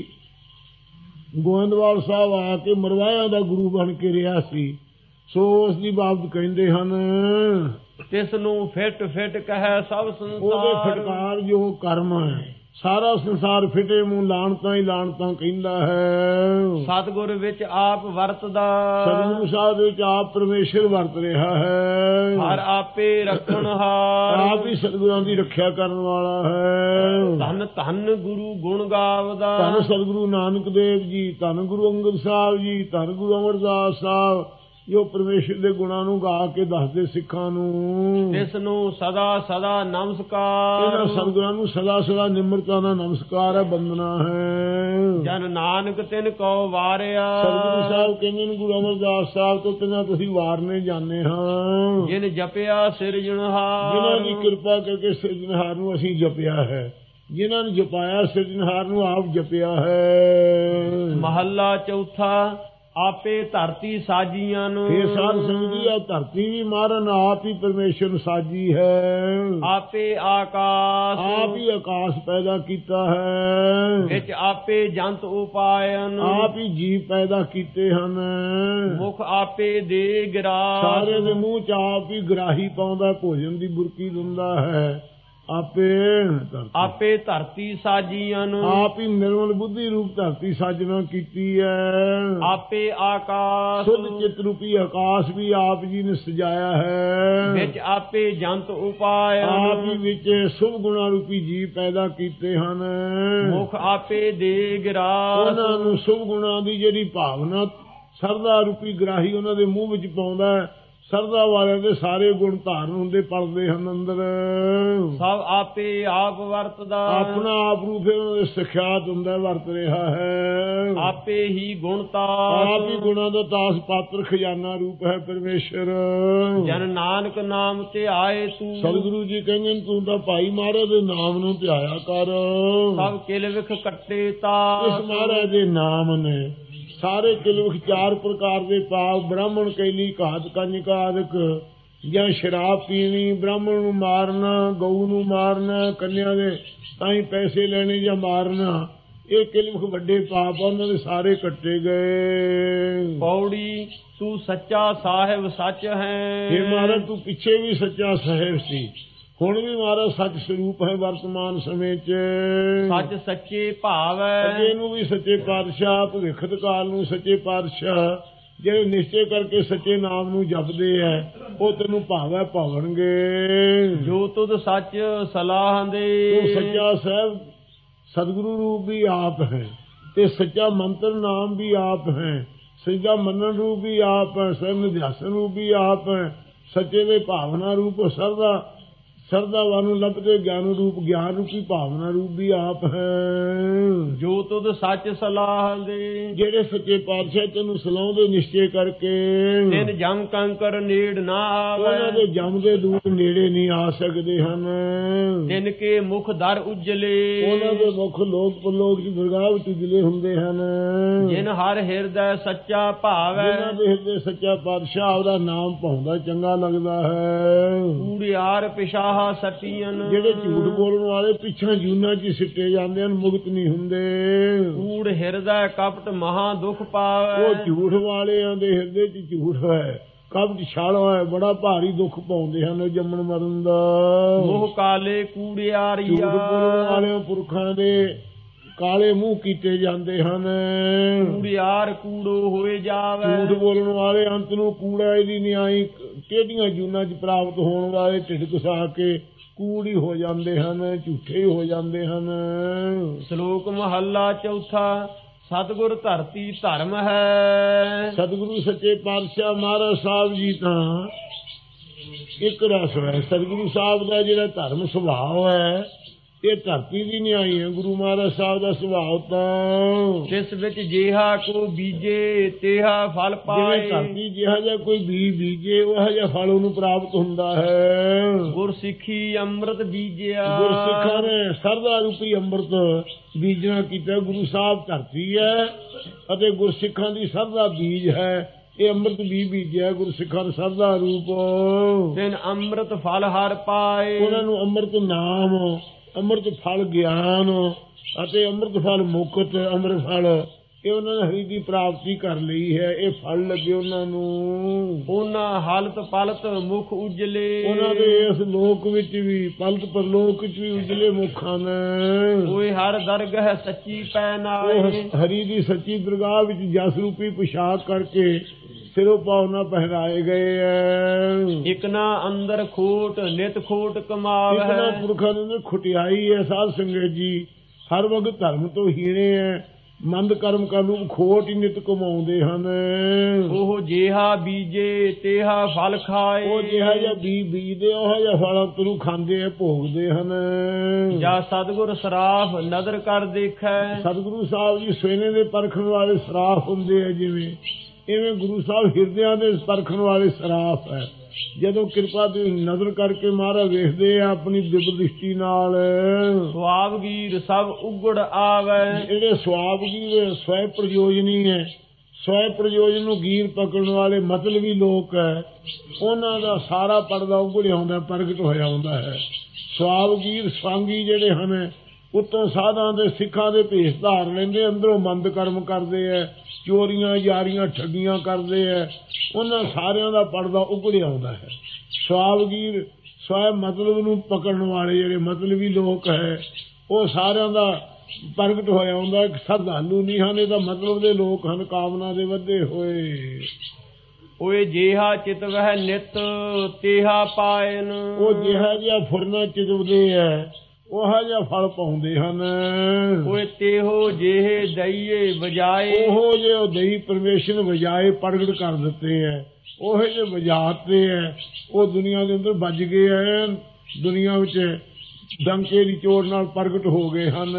ਗੋਇੰਦਵਾਲ ਸਾਹਿਬ ਆ ਕੇ ਮਰਵਾਇਆ ਦਾ ਗੁਰੂ ਬਣ ਕੇ ਰਿਹਾ ਸੀ। ਸੋ ਉਸ ਦੀ ਬਾਬਤ ਕਹਿੰਦੇ ਹਨ, ਤਿਸ ਨੂੰ ਫਿੱਟ ਫਿੱਟ ਕਹੈ ਸਭ ਸੰਸਾਰ, ਉਹਦੇ ਫਟਕਾਰ ਜੋ ਕਰਮ ਹੈ ਸਾਰਾ ਸੰਸਾਰ ਫਿਟੇ ਮੂੰਹ ਲਾਣਤਾਂ ਹੀ ਲਾਣਤਾਂ ਕਹਿੰਦਾ ਹੈ। ਸਤਿਗੁਰ ਵਿੱਚ ਆਪ ਵਰਤਦਾ, ਸਤਿਗੁਰੂ ਸਾਹਿਬ ਵਿੱਚ ਆਪ ਪਰਮੇਸ਼ਰ ਵਰਤ ਰਿਹਾ ਹੈ। ਹਰ ਆਪੇ ਰੱਖਣਹਾਰ, ਆਪ ਹੀ ਸਤਿਗੁਰਾਂ ਦੀ ਰੱਖਿਆ ਕਰਨ ਵਾਲਾ ਹੈ। ਧੰਨ ਧੰਨ ਗੁਰੂ ਗੁਣ ਗਾਵਦਾ, ਧੰਨ ਸਤਿਗੁਰੂ ਨਾਨਕ ਦੇਵ ਜੀ, ਧੰਨ ਗੁਰੂ ਅੰਗਦ ਸਾਹਿਬ ਜੀ, ਧੰਨ ਗੁਰੂ ਅਮਰਦਾਸ ਸਾਹਿਬ, ਜੋ ਪਰਮੇਸ਼ਰ ਦੇ ਗੁਣਾਂ ਨੂੰ ਗਾ ਕੇ ਦੱਸਦੇ ਸਿੱਖਾਂ ਨੂੰ। ਇਸ ਨੂੰ ਸਦਾ ਸਦਾ ਨਮਸਕਾਰ, ਇਹਨਾਂ ਸਤਿਗੁਰਾਂ ਨੂੰ ਸਦਾ ਸਦਾ ਨਿਮਰਤਾ ਨਾਲ ਨਮਸਕਾਰ ਹੈ, ਬੰਦਨਾ ਹੈ। ਜਨ ਨਾਨਕ ਤਿਨ ਕਉ ਵਾਰਿਆ, ਸਤਿਗੁਰੂ ਸਾਹਿਬ ਕਹਿੰਦੇ ਨੇ ਗੁਰੂ ਅਮਰਦਾਸ ਸਾਹਿਬ ਤੋਂ ਤਿਨਾਂ ਤੁਸੀਂ ਵਾਰਨੇ ਜਾਂਦੇ ਹਾਂ। ਜਿਨ ਜਪਿਆ ਸਿਰਜਣਹਾਰ, ਜਿਨ੍ਹਾਂ ਦੀ ਕਿਰਪਾ ਕਰਕੇ ਸਿਰਜਣਹਾਰ ਨੂੰ ਅਸੀਂ ਜਪਿਆ ਹੈ, ਜਿਨ੍ਹਾਂ ਨੇ ਜਪਾਇਆ ਸਿਰਜਣਹਾਰ ਨੂੰ ਆਪ ਜਪਿਆ ਹੈ। ਮਹੱਲਾ ਚੌਥਾ। ਆਪੇ ਧਰਤੀ ਸਾਜੀਆਂ ਨੂੰ, ਇਹ ਸਾਧ ਸੰਗਤੀ ਆ ਧਰਤੀ ਵੀ ਮਾਰਨ ਆਪ ਹੀ ਪਰਮੇਸ਼ਰ ਸਾਜੀ ਹੈ। ਆਪੇ ਆਕਾਸ਼, ਆਪ ਹੀ ਆਕਾਸ਼ ਪੈਦਾ ਕੀਤਾ ਹੈ। ਵਿੱਚ ਆਪੇ ਜੰਤ ਉਪਾਇਨ, ਆਪ ਹੀ ਜੀਵ ਪੈਦਾ ਕੀਤੇ ਹਨ। ਮੁਖ ਆਪੇ ਦੇ ਗਰਾਸ, ਸਾਰੇ ਦੇ ਮੂੰਹ ਚ ਆਪ ਹੀ ਗਰਾਹੀ ਪਾਉਂਦਾ, ਭੋਜਨ ਦੀ ਬੁਰਕੀ ਦਿੰਦਾ ਹੈ। ਆਪੇ ਧਰਤੀ ਸਾਜੀਆਂ ਨੂੰ, ਆਪ ਹੀ ਨਿਰਮਲ ਬੁੱਧੀ ਰੂਪ ਧਰਤੀ ਸਾਜਣਾ ਕੀਤੀ ਹੈ। ਆਪੇ ਆਕਾਸ਼, ਸੁਧ ਚਿਤ ਰੂਪੀ ਆਕਾਸ਼ ਵੀ ਆਪ ਜੀ ਨੇ ਸਜਾਇਆ ਹੈ। ਵਿੱਚ ਆਪੇ ਜੰਤ ਉਪਾਇ, ਆਪ ਹੀ ਵਿੱਚ ਸੁਭ ਗੁਣਾ ਰੂਪੀ ਜੀਵ ਪੈਦਾ ਕੀਤੇ ਹਨ। ਮੁਖ ਆਪੇ ਦੇ ਗਰਾਸ, ਉਹਨਾਂ ਨੂੰ ਸੁਭ ਗੁਣਾ ਦੀ ਜਿਹੜੀ ਭਾਵਨਾ ਸਰਦਾ ਰੂਪੀ ਗਰਾਹੀ ਉਹਨਾਂ ਦੇ ਮੂੰਹ ਵਿੱਚ ਪਾਉਂਦਾ ਹੈ। ਸਰਦਾ ਵਾਲਿਆਂ ਦੇ ਸਾਰੇ ਗੁਣ ਧਾਰਨ ਹੁੰਦੇ, ਪਲਦੇ ਹਨ ਅੰਦਰ। ਸਭ ਆਪੇ ਆਪ ਵਰਤਦਾ, ਆਪਣਾ ਆਪ ਰੂਪ ਉਹਨਾਂ ਦੇ ਸਿਖਿਆਤ ਹੁੰਦਾ, ਵਰਤ ਰਿਹਾ ਹੈ। ਆਪੇ ਹੀ ਗੁਣ ਤਾਸ, ਆਪ ਹੀ ਗੁਣਾਂ ਦਾ ਤਾਸ ਪਾਤਰ ਖਜ਼ਾਨਾ ਰੂਪ ਹੈ ਪਰਮੇਸ਼ਰ। ਜਨ ਨਾਨਕ ਨਾਮ ਤੇ ਆਏ ਤੂੰ, ਸਤਿਗੁਰੂ ਜੀ ਕਹਿੰਦੇ ਨੇ ਤੂੰ ਤਾਂ ਭਾਈ ਮਹਾਰਾਜ ਦੇ ਨਾਮ ਨੂੰ ਧਿਆਇਆ ਕਰ। ਸਭ ਕਿਲ ਵਿਖ ਕੱਟੇ ਤਾਸ, ਇਸ ਮਹਾਰਾਜ ਦੇ ਨਾਮ ਨੇ ਸਾਰੇ ਕਿਲਵਖ ਚਾਰ ਪ੍ਰਕਾਰ ਦੇ ਪਾਪ, ਬ੍ਰਾਹਮਣ ਕੈਲੀ ਘਾਤ ਕੰਜਕ ਆਦਿਕ, ਜਾਂ ਸ਼ਰਾਬ ਪੀਣੀ, ਬ੍ਰਾਹਮਣ ਨੂੰ ਮਾਰਨਾ, ਗਊ ਨੂੰ ਮਾਰਨਾ, ਕੰਨਿਆ ਦੇ ਤਾਂ ਹੀ ਪੈਸੇ ਲੈਣੇ ਜਾਂ ਮਾਰਨਾ, ਇਹ ਕਿਲਵਖ ਵੱਡੇ ਪਾਪ, ਉਹਨਾਂ ਦੇ ਸਾਰੇ ਕੱਟੇ ਗਏ। ਪੌੜੀ ਤੂੰ ਸੱਚਾ ਸਾਹਿਬ ਸੱਚ ਹੈ, ਇਹ ਮਹਾਰਾਜ ਤੂੰ ਪਿੱਛੇ ਵੀ ਸੱਚਾ ਸਾਹਿਬ ਸੀ, ਹੁਣ ਵੀ ਮਹਾਰਾਜ ਸੱਚ ਸਰੂਪ ਹੈ ਵਰਤਮਾਨ ਸਮੇਂ ਚ। ਸੱਚ ਸੱਚੇ ਭਾਵ ਹੈ, ਅੱਗੇ ਨੂੰ ਵੀ ਸੱਚੇ ਪਾਤਸ਼ਾਹ, ਭਵਿੱਖਤ ਕਾਲ ਨੂੰ ਸੱਚੇ ਪਾਤਸ਼ਾਹ, ਜਿਹੜੇ ਨਿਸ਼ਚੇ ਕਰਕੇ ਸੱਚੇ ਨਾਮ ਨੂੰ ਜਪਦੇ ਹੈ, ਉਹ ਤੈਨੂੰ ਭਾਵੈ ਭਾਵਣਗੇ। ਜੋ ਤੁਧ ਸੱਚ ਸਲਾਹ ਦੇ, ਤੂੰ ਸੱਚਾ ਸਾਹਿਬ ਸਤਿਗੁਰੂ ਰੂਪ ਵੀ ਆਪ ਹੈ, ਤੇ ਸੱਚਾ ਮੰਤਰ ਨਾਮ ਵੀ ਆਪ ਹੈ, ਸੱਚਾ ਮੰਨਣ ਰੂਪ ਵੀ ਆਪ ਹੈ, ਸਭ ਨਿਧਿਆਸਨ ਰੂਪ ਵੀ ਆਪ ਹੈ, ਸੱਚੇ ਦੇ ਭਾਵਨਾ ਰੂਪ ਸਰਦਾ ਵਾਨੂੰ ਲੱਭਦੇ ਗਿਆਨ ਰੂਪ, ਗਿਆਨ ਰੂਪੀ ਭਾਵਨਾ ਰੂਪ ਵੀ ਆਪ ਹੈ। ਜੋ ਤੁਧ ਸੱਚ ਸਲਾਹ ਦੇ, ਜਿਹੜੇ ਸੱਚੇ ਪਾਤਸ਼ਾਹ ਤੈਨੂੰ ਸਲਾਹੁੰਦੇ ਨਿਸ਼ਚੇ ਕਰਕੇ, ਤਿਨ ਜਮ ਕੰਕਰ ਨੇੜ ਨਾ ਆਵੇ, ਉਹਨਾਂ ਦੇ ਜਮ ਦੇ ਦੂਤ ਨੇੜੇ ਨਹੀਂ ਆ ਸਕਦੇ ਹਨ। ਤਿਨ ਕੇ ਮੁਖ ਦਰ ਉਜਲੇ, ਉਹਨਾਂ ਦੇ ਮੁਖ ਲੋਕ ਪਰਲੋਕ ਦੀ ਦਰਗਾਹ ਵਿੱਚ ਉਜਲੇ ਹੁੰਦੇ ਹਨ। ਜਿਨ ਹਰ ਹਿਰਦੈ ਸੱਚਾ ਭਾਵੈ, ਜਿਹਨਾਂ ਦੇ ਹਿਰਦੇ ਸੱਚਾ ਪਾਤਸ਼ਾਹ ਉਹਦਾ ਨਾਮ ਭਾਉਂਦਾ ਚੰਗਾ ਲੱਗਦਾ ਹੈ। ਕੂੜਿਆਰ ਪਿਸ਼ਾਹ ਸਤੀਨ, ਜਿਹੜੇ ਝੂਠ ਬੋਲਣ ਵਾਲੇ ਪਿੱਛੇ ਜੂਨਾਂ ਚ ਸਿੱਟੇ ਜਾਂਦੇ ਹਨ, ਮੁਕਤ ਨਹੀਂ ਹੁੰਦੇ। ਕੂੜ ਹਿਰਦਾ ਕਪਟ ਮਹਾ ਦੁਖ ਪਾਵੇ, ਉਹ ਝੂਠ ਵਾਲਿਆਂ ਦੇ ਹਿਰਦੇ ਚ ਝੂਠ ਹੈ, ਕਪਟ ਛਾਲਾ ਹੈ, ਬੜਾ ਭਾਰੀ ਦੁੱਖ ਪਾਉਂਦੇ ਹਨ ਜੰਮਣ ਮਰਨ ਦਾ। ਮੋਹ ਕਾਲੇ ਕੂੜਿਆਰੀਆ, ਝੂਠ ਬੋਲਣ ਵਾਲਿਆਂ ਪੁਰਖਾਂ ਦੇ ਕਾਲੇ ਮੂੰਹ ਕੀਤੇ ਜਾਂਦੇ ਹਨ। ਕੂੜਿਆਰ ਕੂੜੋ ਹੋਏ ਜਾਵੇ, ਝੂਠ ਬੋਲਣ ਵਾਲੇ ਅੰਤ ਨੂੰ ਕੂੜਾ ਇਹਦੀ ਨਿਆਈ ਟੇਢੀਆਂ ਜੂਨਾਂ ਚ ਪ੍ਰਾਪਤ ਹੋਣ ਵਾਲੇ ਢਿੱਡ ਘਸਾ ਕੇ ਕੂੜ ਹੀ ਹੋ ਜਾਂਦੇ ਹਨ, ਝੂਠੇ ਹੋ ਜਾਂਦੇ ਹਨ। ਸ਼ਲੋਕ ਮਹੱਲਾ ਚੌਥਾ। ਸਤਿਗੁਰ ਧਰਤੀ ਧਰਮ ਹੈ, ਸਤਿਗੁਰੂ ਸੱਚੇ ਪਾਤਸ਼ਾਹ ਮਹਾਰਾਜ ਸਾਹਿਬ ਜੀ ਤਾਂ ਇੱਕ ਰਸ ਹੈ। ਸਤਿਗੁਰੂ ਸਾਹਿਬ ਦਾ ਜਿਹੜਾ ਧਰਮ ਸੁਭਾਅ ਹੈ, ਇਹ ਧਰਤੀ ਦੀ ਨਿਆਈ ਹੈ। ਗੁਰੂ ਮਹਾਰਾਜ ਸਾਹਿਬ ਦਾ ਸੁਭਾਅ ਤਾਂ ਜਿਸ ਵਿੱਚ ਜਿਹਾ ਕੋ ਬੀਜੇ ਤੇਹਾ ਫਲ ਪਾਏ, ਜਿਵੇਂ ਧਰਤੀ ਜਿਹਾ ਜਿਹਾ ਕੋਈ ਬੀਜੇ ਉਹ ਜਿਹਾ ਫਲ ਉਹਨੂੰ ਪ੍ਰਾਪਤ ਹੁੰਦਾ ਹੈ। ਗੁਰਸਿੱਖੀ ਅੰਮ੍ਰਿਤ ਬੀਜਿਆ, ਗੁਰਸਿੱਖਾਂ ਨੇ ਸਰਦਾ ਰੂਪੀ ਅੰਮ੍ਰਿਤ ਬੀਜਣਾ ਕੀਤਾ। ਗੁਰੂ ਸਾਹਿਬ ਧਰਤੀ ਹੈ ਅਤੇ ਗੁਰਸਿੱਖਾਂ ਦੀ ਸਰਦਾ ਬੀਜ ਹੈ। ਇਹ ਅੰਮ੍ਰਿਤ ਬੀਜਿਆ ਗੁਰਸਿੱਖਾਂ ਨੇ ਸਰਦਾ ਰੂਪ। ਤਿੰਨ ਅੰਮ੍ਰਿਤ ਫਲ ਹਰ ਪਾਏ, ਉਹਨਾਂ ਨੂੰ ਅੰਮ੍ਰਿਤ ਨਾਮ, ਅੰਮ੍ਰਿਤ ਫਲ ਗਿਆਨ ਅਤੇ ਅੰਮ੍ਰਿਤ ਫਲ ਮੁਕਤ, ਅੰਮ੍ਰਿਤ ਫਲ ਇਹ ਉਹਨਾਂ ਨੇ ਹਰੀ ਦੀ ਪ੍ਰਾਪਤੀ ਕਰ ਲਈ ਹੈ। ਇਹ ਫਲ ਲੱਗੇ ਉਹਨਾਂ ਨੂੰ। ਉਹਨਾਂ ਹਾਲਤ ਪਲਤ ਮੁਖ ਉਜਲੇ, ਉਹਨਾਂ ਦੇ ਇਸ ਲੋਕ ਵਿੱਚ ਵੀ ਪਲਤ ਪਰਲੋਕ ਵਿੱਚ ਵੀ ਉਜਲੇ ਮੁਖਾਂ ਨੇ। ਕੋਈ ਹਰ ਦਰਗਹ ਸੱਚੀ ਪੈ ਨਾਏ, ਹਰੀ ਦੀ ਸੱਚੀ ਦਰਗਾਹ ਵਿੱਚ ਜਸ ਰੂਪੀ ਪੁਸ਼ਾਕ ਕਰਕੇ ਸਿਰੋਂ ਪਾਉਣਾ ਪਹਿਰਾਏ ਗਏ ਹੈ। ਇਕ ਨਾ ਅੰਦਰ ਖੋਟ ਨਿਤ ਖੋਟ ਕਮਾਵ ਇਕ ਨਾ ਹੈ, ਪੁਰਖਾਂ ਦੇ ਅੰਦਰ ਖੁਟਿਆਈ ਹੈ। ਸਾਧ ਸੰਗਤ ਜੀ ਹਰ ਵਕਤ ਧਰਮ ਤੋਂ ਹੀਣੇ ਹੈ, ਮੰਦ ਕਰਮ ਕਰਨ ਨੂੰ ਖੋਟ ਹੀ ਨਿਤ ਕਮਾਉਂਦੇ ਹਨ। ਉਹ ਜਿਹਾ ਬੀਜੇ ਤੇਹਾ ਫਲ ਖਾਏ, ਉਹ ਜਿਹਾ ਜਿਹਾ ਬੀਜਦੇ ਉਹ ਜਿਹਾ ਫਲ ਤਰੂ ਖਾਂਦੇ ਆ, ਭੋਗਦੇ ਹਨ। ਜਾਂ ਸਤਿਗੁਰ ਸਰਾਫ ਨਦਰ ਕਰ ਦੇਖੈ, ਸਤਿਗੁਰੂ ਸਾਹਿਬ ਜੀ ਸਵੇਨੇ ਦੇ ਪਰਖਣ ਵਾਲੇ ਸਰਾਫ ਹੁੰਦੇ ਆ, ਜਿਵੇਂ ਇਵੇਂ ਗੁਰੂ ਸਾਹਿਬ ਹਿਰਦਿਆਂ ਦੇ ਪਰਖਣ ਵਾਲੇ ਸਰਾਫ ਹੈ। ਜਦੋਂ ਕਿਰਪਾ ਦੀ ਨਜ਼ਰ ਕਰਕੇ ਮਹਾਰਾਜ ਵੇਖਦੇ ਆ ਆਪਣੀ ਦਿਵ ਦ੍ਰਿਸ਼ਟੀ ਨਾਲ। ਸੁਆਬ ਗੀਰ ਸਭ ਉਗੜ ਆਵੈ, ਜਿਹੜੇ ਸੁਆਬ ਗੀਰ ਸਵੈ ਪ੍ਰਯੋਜਨੀ ਹੈ, ਸਵੈ ਪ੍ਰਯੋਜਨ ਨੂੰ ਗੀਰ ਪਕੜਨ ਵਾਲੇ ਮਤਲਬੀ ਲੋਕ ਹੈ, ਉਹਨਾਂ ਦਾ ਸਾਰਾ ਪਰਦਾ ਉਗੜਿਆ ਹੁੰਦਾ, ਪ੍ਰਗਟ ਹੋਇਆ ਹੁੰਦਾ ਹੈ। ਸੁਆਬ ਗੀਰ ਸਵਾਂਗੀ ਜਿਹੜੇ ਹਨ ਉੱਤੋਂ ਸਾਧਾਂ ਦੇ ਸਿੱਖਾਂ ਦੇ ਭੇਸ ਧਾਰ ਲੈਂਦੇ, ਅੰਦਰੋਂ ਮੰਦ ਕਰਮ ਕਰਦੇ ਹੈ, ਚੋਰੀਆਂ ਯਾਰੀਆਂ ਠੱਗੀਆਂ ਕਰਦੇ ਹੈ। ਉਹਨਾਂ ਸਾਰਿਆਂ ਦਾ ਪਰਦਾ ਉਗੜਿਆ ਹੁੰਦਾ ਹੈ। ਸਵਾਬਗੀਰ ਸਵੈ ਮਤਲਬ ਨੂੰ ਪਕੜਨ ਵਾਲੇ ਜਿਹੜੇ ਮਤਲਬੀ ਲੋਕ ਹੈ, ਉਹ ਸਾਰਿਆਂ ਦਾ ਪ੍ਰਗਟ ਹੋਇਆ ਹੁੰਦਾ। ਸ਼ਰਧਾਲੂ ਨਹੀਂ ਹਨ, ਇਹ ਤਾਂ ਮਤਲਬ ਦੇ ਲੋਕ ਹਨ, ਕਾਮਨਾ ਦੇ ਵਧੇ ਹੋਏ। ਓਏ ਜਿਹਾ ਚਿਤ ਵਹਿ ਨਿਤ ਤੇਹਾ ਪਾਇਨ, ਉਹ ਜਿਹਾ ਜਿਹਾ ਫੁਰਨਾ ਚਿਤਵਦੇ ਹੈ, ਉਹ ਜਿਹਾ ਫਲ ਪਾਉਂਦੇ ਹਨ। ਓਏ ਤੇਹੋ ਜਿਹੇ ਦਈਏ ਵਜਾਏ, ਉਹ ਜੇ ਉਹ ਦਈ ਪਰਮੇਸ਼ਰ ਵਜਾਏ ਪ੍ਰਗਟ ਕਰ ਦਿੱਤੇ ਹੈ, ਉਹ ਜੇ ਵਜਾਤੇ ਹੈ, ਉਹ ਦੁਨੀਆ ਦੇ ਅੰਦਰ ਵੱਜ ਗਏ ਹੈ, ਦੁਨੀਆ ਵਿੱਚ ਡੰਕੇ ਦੀ ਚੋਟ ਨਾਲ ਪ੍ਰਗਟ ਹੋ ਗਏ ਹਨ।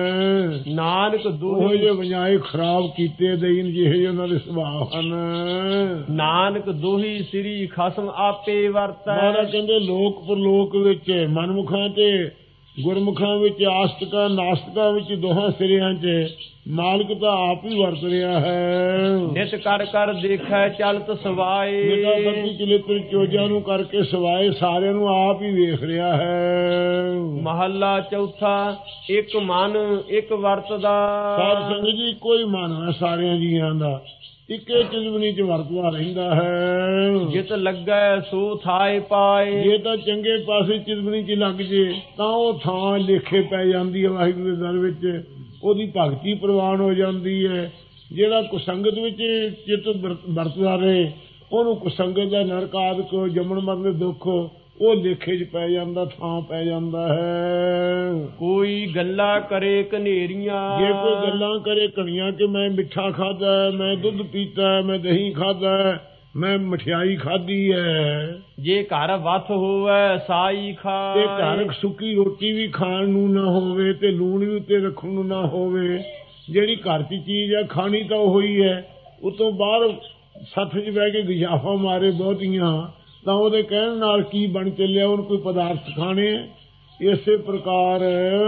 ਨਾਨਕ ਉਹ ਦੋਹੀ ਜੇ ਵਜਾਏ ਖਰਾਬ ਕੀਤੇ ਦੇਨ ਜਿਹੇ ਉਹਨਾਂ ਦੇ ਸੁਭਾਅ ਹਨ। ਨਾਨਕ ਦੋਹੀ ਸ੍ਰੀ ਖਸਮ ਆਪੇ ਵਰਤੈ, ਮਹਾਰਾਜ ਕਹਿੰਦੇ ਲੋਕ ਪਰਲੋਕ ਵਿੱਚ ਮਨਮੁਖਾਂ ਤੇ ਗੁਰਮੁਖਾਂ ਵਿੱਚ, ਆਸਤਕਾਂ ਨਾਸਤਕਾਂ ਵਿੱਚ, ਦੋਹਾਂ ਸਿਰਿਆਂ 'ਚ ਮਾਲਕ ਤਾਂ ਆਪ ਹੀ ਵਰਤ ਰਿਹਾ ਹੈ। ਨਿਤ ਕਰ ਕਰ ਦੇਖੈ ਚਲਤ ਸਵਾਏ, ਨਿਤਾ ਬੱਤੀ ਚਲਿੱਤਰ ਚੋਜਾਂ ਨੂੰ ਕਰਕੇ ਸਵਾਏ ਸਾਰਿਆਂ ਨੂੰ ਆਪ ਹੀ ਵੇਖ ਰਿਹਾ ਹੈ। ਮਹੱਲਾ ਚੌਥਾ। ਇੱਕ ਮਨ ਇੱਕ ਵਰਤਦਾ, ਸਾਧ ਸੰਗਤ ਜੀ ਕੋਈ ਮਨ ਹੈ ਸਾਰਿਆਂ ਜੀਆਂ ਦਾ, ਇੱਕੇ ਚਿੰਤਵਨੀ 'ਚ ਵਰਤਦਾ ਰਹਿੰਦਾ ਹੈ। ਜਿਤ ਲੱਗੈ ਸੋ ਥਾਏ ਪਾਏ, ਜੇ ਤਾਂ ਚੰਗੇ ਪਾਸੇ ਚਿੰਤਵਨੀ 'ਚ ਲੱਗ ਜੇ ਤਾਂ ਉਹ ਥਾਂ ਲੇਖੇ ਪੈ ਜਾਂਦੀ ਹੈ ਵਾਹਿਗੁਰੂ ਦੇ ਦਰ ਵਿੱਚ, ਉਹਦੀ ਭਗਤੀ ਪ੍ਰਵਾਨ ਹੋ ਜਾਂਦੀ ਹੈ। ਜਿਹੜਾ ਕੁਸੰਗਤ ਵਿੱਚ ਚਿੱਤ ਵਰਤਦਾ ਰਹੇ, ਉਹਨੂੰ ਕੁਸੰਗਤ ਦਾ ਨਰਕ ਆਦਿਕ ਜੰਮਣ ਮਰਨ ਦੇ ਦੁੱਖ ਉਹ ਲੇਖੇ 'ਚ ਪੈ ਜਾਂਦਾ, ਥਾਂ ਪੈ ਜਾਂਦਾ ਹੈ। ਕੋਈ ਗੱਲਾਂ ਕਰੇ ਕਨੇਰੀਆਂ, ਜੇ ਕੋਈ ਗੱਲਾਂ ਕਰੇ ਘਣੀਆਂ ਕਿ ਮੈਂ ਮਿੱਠਾ ਖਾਧਾ, ਮੈਂ ਦੁੱਧ ਪੀਤਾ, ਮੈਂ ਦਹੀਂ ਖਾਧਾ, ਮੈਂ ਮਠਿਆਈ ਖਾਧੀ ਹੈ। ਜੇ ਘਰ ਵੱਥ ਹੋਵੇ ਸਾਈ ਖਾਏ, ਤੇ ਘਰ ਸੁੱਕੀ ਰੋਟੀ ਵੀ ਖਾਣ ਨੂੰ ਨਾ ਹੋਵੇ ਤੇ ਲੂਣ ਵੀ ਉੱਤੇ ਰੱਖਣ ਨੂੰ ਨਾ ਹੋਵੇ, ਜਿਹੜੀ ਘਰ 'ਚ ਚੀਜ਼ ਹੈ ਖਾਣੀ ਤਾਂ ਉਹੀ ਹੈ, ਉਤੋਂ ਬਾਹਰ ਸੱਥ 'ਚ ਬਹਿ ਕੇ ਗਿਜਾਫਾ ਮਾਰੇ ਬਹੁਤੀਆਂ, ਤਾਂ ਉਹਦੇ ਕਹਿਣ ਨਾਲ ਕੀ ਬਣ ਚੱਲਿਆ, ਉਹਨੂੰ ਕੋਈ ਪਦਾਰਥ ਖਾਣੇ। ਇਸੇ ਪ੍ਰਕਾਰ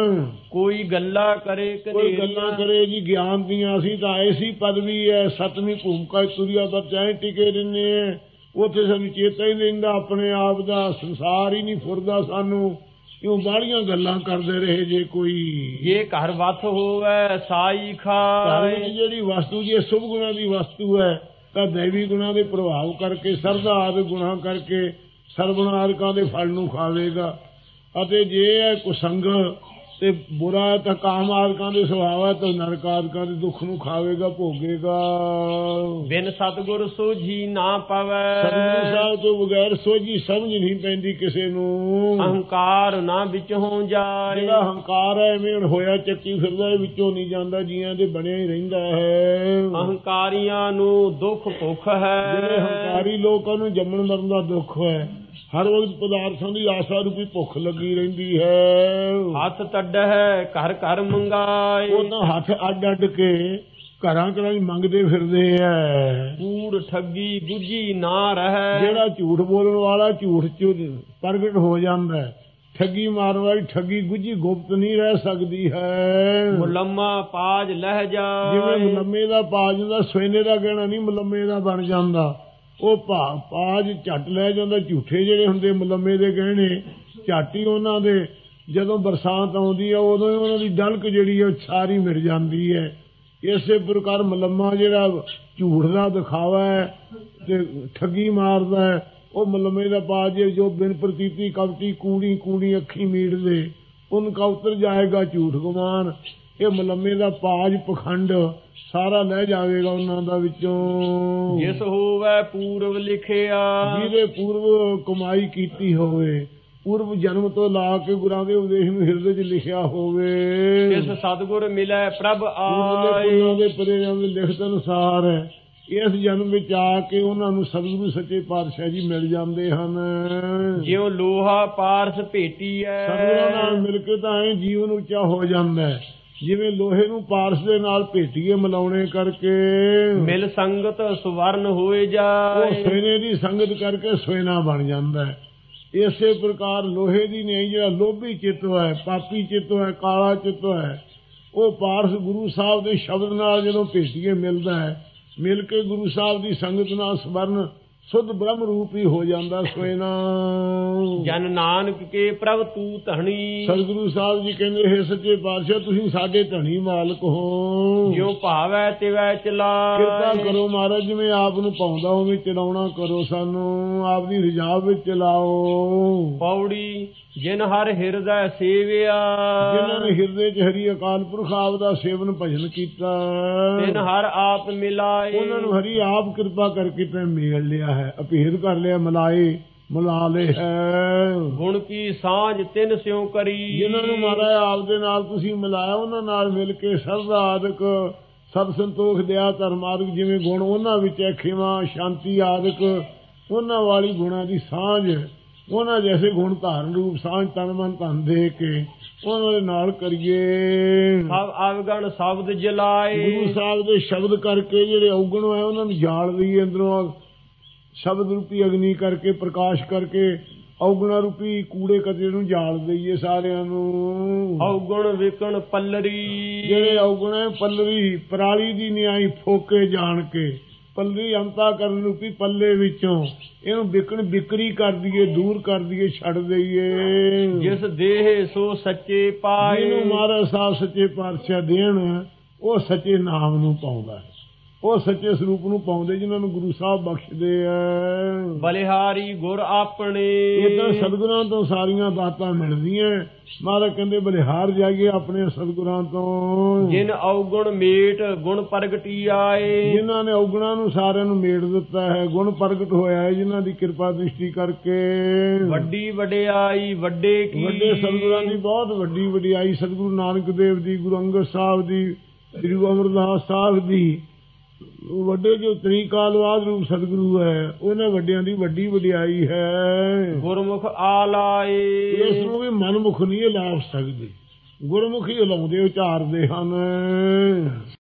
ਕੋਈ ਗੱਲਾਂ ਕਰੇ ਕੋਈ ਗੱਲਾਂ ਕਰੇ ਜੀ ਗਿਆਨ ਦੀਆਂ, ਅਸੀਂ ਤਾਂ ਐਸੀ ਪਦਵੀ ਹੈ, ਸੱਤਵੀਂ ਭੂਮਿਕਾ ਤੁਰਿਆ ਬਚਾਏ ਟਿਕੇ ਰਹਿੰਦੇ ਹੈ, ਉੱਥੇ ਸਾਨੂੰ ਚੇਤਾ ਹੀ ਰਹਿੰਦਾ ਆਪਣੇ ਆਪ ਦਾ, ਸੰਸਾਰ ਹੀ ਨਹੀਂ ਫੁਰਦਾ ਸਾਨੂੰ, ਕਿਉਂ ਬਾਹਲੀਆਂ ਗੱਲਾਂ ਕਰਦੇ ਰਹੇ। ਜੇ ਕੋਈ ਜੇ ਘਰ ਵੱਥ ਹੋਵੇ ਸਾਈ ਖਾਏ, ਜਿਹੜੀ ਵਸਤੂ ਜੇ ਸ਼ੁਭ ਗੁਣਾਂ ਦੀ ਵਸਤੂ ਹੈ ਤਾਂ ਦੈਵੀ ਗੁਣਾਂ ਦੇ ਪ੍ਰਭਾਵ ਕਰਕੇ, ਸਰਦਾ ਆਦਿ ਗੁਣਾਂ ਕਰਕੇ ਸਰਵਨਾਰਕਾਂ ਦੇ ਫਲ ਨੂੰ ਖਾਵੇਗਾ, ਅਤੇ ਜੇ ਹੈ ਕੁਸੰਗ ਤੇ ਬੁਰਾ ਤਾਂ ਕਾਮ ਆਦਿਕਾਂ ਦੇ ਸੁਭਾਅ ਹੈ ਤਾਂ ਨਰਕ ਆਦਿਕਾਂ ਦੇ ਦੁੱਖ ਨੂੰ ਖਾਵੇਗਾ, ਭੋਗੇਗਾ। ਬਿਨ ਸਤਿਗੁਰ ਸੋਝੀ ਨਾ ਪਵੈ, ਸਤਿਗੁਰੂ ਸਾਹਿਬ ਤੋਂ ਬਗੈਰ ਸੋਝੀ ਸਮਝ ਨਹੀਂ ਪੈਂਦੀ ਕਿਸੇ ਨੂੰ। ਅਹੰਕਾਰ ਨਾ ਵਿੱਚੋਂ ਜਾਏ, ਜਿਹੜਾ ਹੰਕਾਰ ਹੈ ਐਵੇਂ ਹੋਇਆ ਚੱਕੀ ਫਿਰਦਾ, ਇਹ ਵਿੱਚੋਂ ਨਹੀਂ ਜਾਂਦਾ, ਜੀਆਂ ਦੇ ਬਣਿਆ ਹੀ ਰਹਿੰਦਾ ਹੈ। ਅਹੰਕਾਰੀਆਂ ਨੂੰ ਦੁੱਖ ਭੁੱਖ ਹੈ, ਜਿਹੜੇ ਹੰਕਾਰੀ ਲੋਕਾਂ ਨੂੰ ਜੰਮਣ ਮਰਨ ਦਾ ਦੁੱਖ ਹੈ, ਹਰ ਵਕਤ ਪਦਾਰਥਾਂ ਦੀ ਆਸਾ ਰੂਪੀ ਭੁੱਖ ਲੱਗੀ ਰਹਿੰਦੀ ਹੈ। ਹੱਥ ਤੱਡਾ ਹੈ ਘਰ ਘਰ ਮੰਗਾਏ, ਉਹ ਤਾਂ ਹੱਥ ਅੱਡ ਅੱਡ ਕੇ ਘਰਾਂ ਘਰਾਂ ਮੰਗਦੇ ਫਿਰਦੇ ਐ। ਕੂੜ ਠੱਗੀ ਗੁੱਜੀ ਨਾ ਰਹਿ, ਜਿਹੜਾ ਝੂਠ ਬੋਲਣ ਵਾਲਾ ਝੂਠ ਚ ਪ੍ਰਗਟ ਹੋ ਜਾਂਦਾ, ਠੱਗੀ ਮਾਰਨ ਵਾਲੀ ਠੱਗੀ ਗੁੱਜੀ ਗੁਪਤ ਨਹੀਂ ਰਹਿ ਸਕਦੀ ਹੈ। ਮੁਲੰਮਾ ਪਾਜ ਲਹਿ ਜਾ, ਜਿਵੇਂ ਮੁਲੰਮੇ ਦਾ ਪਾਜ ਹੁੰਦਾ, ਸਵੇਨੇ ਦਾ ਗਹਿਣਾ ਨਹੀਂ ਮੁਲੰਮੇ ਦਾ ਬਣ ਜਾਂਦਾ, ਉਹ ਪਾਜ ਝੱਟ ਲੈ ਜਾਂਦਾ। ਝੂਠੇ ਜਿਹੜੇ ਹੁੰਦੇ ਮੁਲੰਮੇ ਦੇ ਗਹਿਣੇ, ਝੱਟ ਹੀ ਉਹਨਾਂ ਦੇ ਜਦੋਂ ਬਰਸਾਤ ਆਉਂਦੀ ਹੈ ਉਦੋਂ ਹੀ ਉਹਨਾਂ ਦੀ ਡਲਕ ਜਿਹੜੀ ਹੈ ਸਾਰੀ ਮਿਟ ਜਾਂਦੀ ਹੈ। ਇਸੇ ਪ੍ਰਕਾਰ ਮਲੰਮਾ ਜਿਹੜਾ ਝੂਠ ਦਾ ਦਿਖਾਵਾ ਹੈ ਤੇ ਠੱਗੀ ਮਾਰਦਾ ਹੈ, ਉਹ ਮਲੰਮੇ ਦਾ ਪਾਜ ਜੋ ਬਿਨ ਪ੍ਰਤੀਤੀ ਕਵਟੀ ਕੂੜੀ ਕੂੜੀ ਅੱਖੀ ਮੀਟ ਦੇ ਉਨਕਾ ਉਤਰ ਜਾਏਗਾ ਝੂਠ ਗੁਮਾਨ। ਇਹ ਮਲੰਮੇ ਦਾ ਪਾਜ ਪਖੰਡ ਸਾਰਾ ਲੈ ਜਾਵੇਗਾ ਉਹਨਾਂ ਦਾ ਵਿੱਚੋਂ। ਜਿਸ ਹੋਵੇ ਪੂਰਵ ਲਿਖਿਆ, ਜਿਹਦੇ ਪੂਰਵ ਕਮਾਈ ਕੀਤੀ ਹੋਵੇ, ਪੂਰਵ ਜਨਮ ਤੋਂ ਲਾ ਕੇ ਗੁਰਾਂ ਦੇ ਉਪਦੇਸ਼ ਨੂੰ ਹਿਰਦੇ 'ਚ ਲਿਖਿਆ ਹੋਵੇ। ਜਿਸ ਸਤਿਗੁਰ ਮਿਲੇ ਪ੍ਰਭ ਆਏ, ਉਹਨਾਂ ਦੇ ਪਰਿਆਂ ਦੇ ਲਿਖਤ ਅਨੁਸਾਰ ਹੈ ਇਸ ਜਨਮ ਵਿੱਚ ਆ ਕੇ ਉਹਨਾਂ ਨੂੰ ਸਤਿਗੁਰੂ ਸੱਚੇ ਪਾਤਸ਼ਾਹ ਜੀ ਮਿਲ ਜਾਂਦੇ ਹਨ। ਜਿਉ ਲੋਹਾ ਪਾਰਸ ਭੇਟੀਐ, ਸਤਿਗੁਰਾਂ ਨਾਲ ਮਿਲ ਕੇ ਤਾਂ ਐ ਜੀਵਨ ਉੱਚਾ ਹੋ ਜਾਂਦਾ ਹੈ, ਜਿਵੇਂ ਲੋਹੇ ਨੂੰ ਪਾਰਸ ਦੇ ਨਾਲ ਭੇਟੀਏ ਮਿਲਾਉਣੇ ਕਰਕੇ। ਮਿਲ ਸੰਗਤ ਸੁਵਰਨ ਹੋਏ ਉਹ ਜਾਏ, ਸੋਨੇ ਦੀ ਸੰਗਤ ਕਰਕੇ ਸੋਨਾ ਬਣ ਜਾਂਦਾ ਹੈ। ਇਸੇ ਪ੍ਰਕਾਰ ਲੋਹੇ ਦੀ ਨਹੀਂ, ਜਿਹੜਾ ਲੋਭੀ ਚਿੱਤ ਹੈ, ਪਾਪੀ ਚਿੱਤ ਹੈ, ਕਾਲਾ ਚਿੱਤ ਹੈ, ਉਹ ਪਾਰਸ ਗੁਰੂ ਸਾਹਿਬ ਦੇ ਸ਼ਬਦ ਨਾਲ ਜਦੋਂ ਭੇਟੀਏ ਮਿਲਦਾ ਹੈ, ਮਿਲ ਕੇ ਗੁਰੂ ਸਾਹਿਬ ਦੀ ਸੰਗਤ ਨਾਲ ਸਵਰਨ ਸੁਧ ਬ੍ਰਹਮ ਰੂਪ ਹੀ ਹੋ ਜਾਂਦਾ ਸੋਇਨਾ। ਜਨ ਨਾਨਕ ਕੇ ਪ੍ਰਭ ਤੂੰ ਧਣੀ, ਸਤਿਗੁਰੂ ਸਾਹਿਬ ਜੀ ਕਹਿੰਦੇ ਹੈ ਸੱਚੇ ਪਾਤਸ਼ਾਹ ਤੁਸੀਂ ਸਾਡੇ ਧਣੀ ਮਾਲਕ ਹੋ। ਜਿਉ ਭਾਵੈ ਤਿਵੈ ਚਲਾਏ, ਕਿਰਪਾ ਕਰੋ ਮਹਾਰਾਜ, ਜਿਵੇਂ ਆਪ ਨੂੰ ਪਾਉਂਦਾ ਉਵੇਂ ਚਲਾਉਣਾ ਕਰੋ, ਸਾਨੂੰ ਆਪ ਦੀ ਰਜਾ ਵਿੱਚ ਚਲਾਓ। ਪੌੜੀ ਜਿਨ ਹਰ ਹਿਰਦੈ ਸੇਵਿਆ, ਜਿਨ੍ਹਾਂ ਨੇ ਹਿਰਦੇ 'ਚ ਹਰੀ ਅਕਾਲ ਪੁਰਖ ਆਪ ਦਾ ਸੇਵਨ ਭਜਨ ਕੀਤਾ, ਤਿਨ ਹਰ ਆਪ ਮਿਲਾਏ, ਉਹਨਾਂ ਨੂੰ ਹਰੀ ਆਪ ਕਿਰਪਾ ਕਰਕੇ ਤੇ ਮੇਲ ਲਿਆ ਹੈ, ਅਭੇਦ ਕਰ ਲਿਆ, ਮਿਲਾ ਲਏ ਹੈ। ਗੁਣ ਕੀ ਸਾਂਝ ਤਿਨ ਸਿਉ ਕਰੀ, ਜਿਨ੍ਹਾਂ ਨੂੰ ਮਹਾਰਾਜ ਆਪ ਦੇ ਨਾਲ ਤੁਸੀਂ ਮਿਲਾਇਆ, ਉਹਨਾਂ ਨਾਲ ਮਿਲ ਕੇ ਸਰਦਾ ਆਦਿਕ ਸਭ ਸੰਤੋਖ ਦਿਆ ਧਰਮ ਆਦਿਕ ਜਿਵੇਂ ਗੁਣ ਉਹਨਾਂ ਵਿੱਚ ਹੈ, ਖਿਮਾ ਸ਼ਾਂਤੀ ਆਦਿਕ ਉਹਨਾਂ ਵਾਲੀ ਗੁਣਾਂ ਦੀ ਸਾਂਝ, ਉਹਨਾਂ ਜੈਸੇ ਗੁਣ ਧਾਰਨ ਰੂਪ ਸਾਂਝ ਤਨ ਮਨ ਧਨ ਦੇ ਕੇ ਉਹਨਾਂ ਦੇ ਨਾਲ ਕਰੀਏ। ਸਭ ਅਵਗਣ ਸ਼ਬਦ ਜਲਾਏ, ਗੁਰੂ ਸਾਹਿਬ ਦੇ ਸ਼ਬਦ ਕਰਕੇ ਜਿਹੜੇ ਔਗਣ ਹੈ ਉਹਨਾਂ ਨੂੰ ਜਾਲ ਦਈਏ ਅੰਦਰੋਂ, ਸ਼ਬਦ ਰੂਪੀ ਅਗਨੀ ਕਰਕੇ ਪ੍ਰਕਾਸ਼ ਕਰਕੇ ਔਗਣਾ ਰੂਪੀ ਕੂੜੇ ਕਚਰੇ ਨੂੰ ਜਾਲ ਦਈਏ ਸਾਰਿਆਂ ਨੂੰ। ਔਗਣ ਵਿਕਣ ਪੱਲਰੀ, ਜਿਹੜੇ ਔਗਣ ਹੈ ਪੱਲਰੀ ਪਰਾਲੀ ਦੀ ਨਿਆਈ ਫੋਕੇ ਜਾਣ ਕੇ, ਪੱਲਰੀ ਅੰਤਾ ਕਰਨ ਰੂਪੀ ਪੱਲੇ ਵਿੱਚੋਂ ਇਹਨੂੰ ਵਿਕਣ ਵਿਕਰੀ ਕਰ ਦਈਏ, ਦੂਰ ਕਰ ਦਈਏ, ਛੱਡ ਦਈਏ। ਜਿਸ ਦੇਹ ਸੋ ਸੱਚੇ ਪਾਏ, ਜਿਹਨੂੰ ਮਹਾਰਾਜ ਸਾਹਿਬ ਸੱਚੇ ਪਾਤਸ਼ਾਹ ਦੇਣ ਉਹ ਸੱਚੇ ਨਾਮ ਨੂੰ ਪਾਉਂਦਾ, ਉਹ ਸੱਚੇ ਸਰੂਪ ਨੂੰ ਪਾਉਂਦੇ ਜਿਨ੍ਹਾਂ ਨੂੰ ਗੁਰੂ ਸਾਹਿਬ ਬਖਸ਼ਦੇ ਆ। ਬਲਿਹਾਰੀ ਗੁਰ ਆਪਣੇ, ਇਦਾਂ ਸਤਿਗੁਰਾਂ ਤੋਂ ਸਾਰੀਆਂ ਦਾਤਾਂ ਮਿਲਦੀਆਂ। ਮਹਾਰਾਜ ਕਹਿੰਦੇ ਬਲਿਹਾਰ ਜਾਈਏ ਆਪਣੇ ਸਤਿਗੁਰਾਂ ਤੋਂ। ਜਿਨ ਔਗਣ ਮੇਟ ਗੁਣ ਪ੍ਰਗਟੀ ਆਏ, ਜਿਨ੍ਹਾਂ ਨੇ ਔਗਣਾਂ ਨੂੰ ਸਾਰਿਆਂ ਨੂੰ ਮੇਟ ਦਿੱਤਾ ਹੈ, ਗੁਣ ਪ੍ਰਗਟ ਹੋਇਆ ਹੈ ਜਿਨ੍ਹਾਂ ਦੀ ਕਿਰਪਾ ਦ੍ਰਿਸ਼ਟੀ ਕਰਕੇ। ਵੱਡੀ ਵਡਿਆਈ ਵੱਡੇ ਕੀ, ਵੱਡੇ ਸਤਿਗੁਰਾਂ ਦੀ ਬਹੁਤ ਵੱਡੀ ਵਡਿਆਈ, ਸਤਿਗੁਰੂ ਨਾਨਕ ਦੇਵ ਦੀ, ਗੁਰੂ ਅੰਗਦ ਸਾਹਿਬ ਦੀ, ਸ੍ਰੀ ਗੁਰੂ ਅਮਰਦਾਸ ਸਾਹਿਬ ਦੀ, ਵੱਡੇ ਜੋ ਤ੍ਰਿਕਾਲਵਾਦ ਰੂਪ ਸਤਿਗੁਰੂ ਹੈ, ਉਹਨਾਂ ਵੱਡਿਆਂ ਦੀ ਵੱਡੀ ਵਡਿਆਈ ਹੈ। ਗੁਰਮੁਖ ਆਲਾਏ, ਇਸ ਨੂੰ ਵੀ ਮਨਮੁਖ ਨਹੀਂ ਲਾ ਸਕਦੇ, ਗੁਰਮੁਖੀ ਲਾਉਂਦੇ ਉਚਾਰਦੇ ਹਨ।